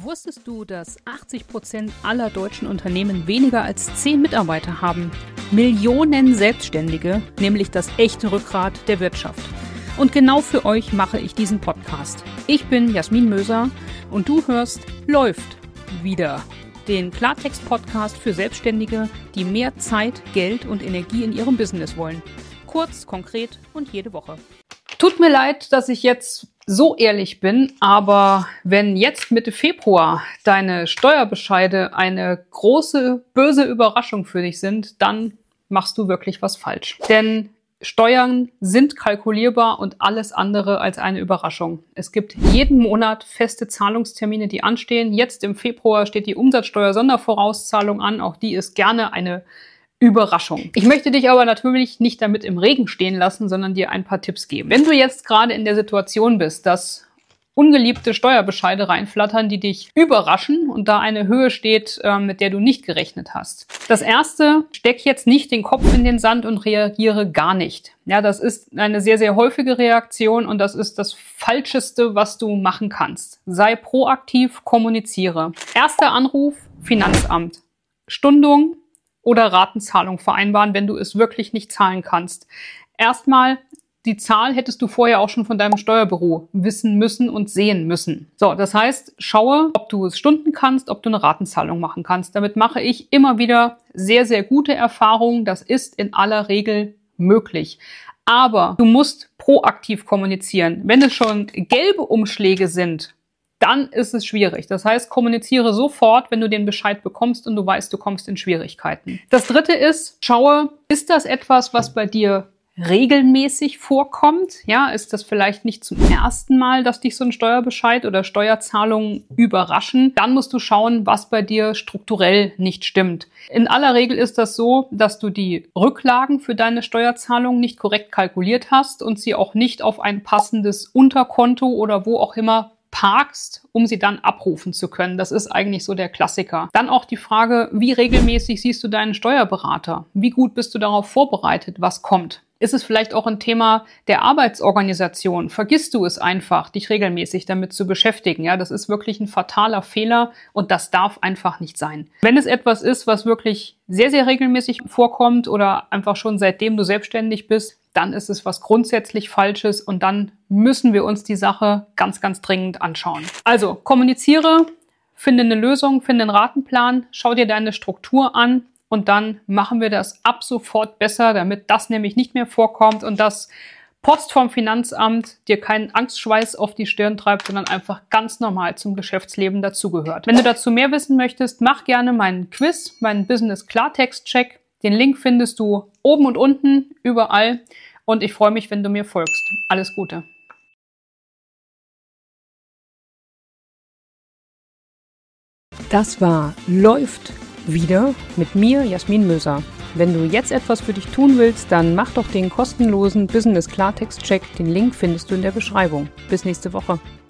Wusstest du, dass 80% aller deutschen Unternehmen weniger als 10 Mitarbeiter haben? Millionen Selbstständige, nämlich das echte Rückgrat der Wirtschaft. Und genau für euch mache ich diesen Podcast. Ich bin Jasmin Möser und du hörst Läuft wieder, den Klartext-Podcast für Selbstständige, die mehr Zeit, Geld und Energie in ihrem Business wollen. Kurz, konkret und jede Woche. Tut mir leid, dass ich jetzt so ehrlich bin, aber wenn jetzt Mitte Februar deine Steuerbescheide eine große, böse Überraschung für dich sind, dann machst du wirklich was falsch. Denn Steuern sind kalkulierbar und alles andere als eine Überraschung. Es gibt jeden Monat feste Zahlungstermine, die anstehen. Jetzt im Februar steht die Umsatzsteuer-Sondervorauszahlung an. Auch die ist gerne eine Überraschung. Ich möchte dich aber natürlich nicht damit im Regen stehen lassen, sondern dir ein paar Tipps geben. Wenn du jetzt gerade in der Situation bist, dass ungeliebte Steuerbescheide reinflattern, die dich überraschen und da eine Höhe steht, mit der du nicht gerechnet hast. Das erste, steck jetzt nicht den Kopf in den Sand und reagiere gar nicht. Ja, das ist eine sehr, sehr häufige Reaktion und das ist das Falscheste, was du machen kannst. Sei proaktiv, kommuniziere. Erster Anruf, Finanzamt. Stundung oder Ratenzahlung vereinbaren, wenn du es wirklich nicht zahlen kannst. Erstmal, die Zahl hättest du vorher auch schon von deinem Steuerbüro wissen müssen und sehen müssen. So, das heißt, schaue, ob du es stunden kannst, ob du eine Ratenzahlung machen kannst. Damit mache ich immer wieder sehr, sehr gute Erfahrungen. Das ist in aller Regel möglich. Aber du musst proaktiv kommunizieren. Wenn es schon gelbe Umschläge sind, dann ist es schwierig. Das heißt, kommuniziere sofort, wenn du den Bescheid bekommst und du weißt, du kommst in Schwierigkeiten. Das dritte ist, schaue, ist das etwas, was bei dir regelmäßig vorkommt? Ja, ist das vielleicht nicht zum ersten Mal, dass dich so ein Steuerbescheid oder Steuerzahlungen überraschen? Dann musst du schauen, was bei dir strukturell nicht stimmt. In aller Regel ist das so, dass du die Rücklagen für deine Steuerzahlungen nicht korrekt kalkuliert hast und sie auch nicht auf ein passendes Unterkonto oder wo auch immer parkst, um sie dann abrufen zu können. Das ist eigentlich so der Klassiker. Dann auch die Frage, wie regelmäßig siehst du deinen Steuerberater? Wie gut bist du darauf vorbereitet, was kommt? Ist es vielleicht auch ein Thema der Arbeitsorganisation? Vergisst du es einfach, dich regelmäßig damit zu beschäftigen? Ja, das ist wirklich ein fataler Fehler und das darf einfach nicht sein. Wenn es etwas ist, was wirklich sehr, sehr regelmäßig vorkommt oder einfach schon seitdem du selbstständig bist, dann ist es was grundsätzlich Falsches und dann müssen wir uns die Sache ganz, ganz dringend anschauen. Also kommuniziere, finde eine Lösung, finde einen Ratenplan, schau dir deine Struktur an und dann machen wir das ab sofort besser, damit das nämlich nicht mehr vorkommt und dass Post vom Finanzamt dir keinen Angstschweiß auf die Stirn treibt, sondern einfach ganz normal zum Geschäftsleben dazugehört. Wenn du dazu mehr wissen möchtest, mach gerne meinen Quiz, meinen Business Klartext-Check. Den Link findest du oben und unten, überall. Und ich freue mich, wenn du mir folgst. Alles Gute. Das war Läuft wieder mit mir, Jasmin Möser. Wenn du jetzt etwas für dich tun willst, dann mach doch den kostenlosen Business Klartext-Check. Den Link findest du in der Beschreibung. Bis nächste Woche.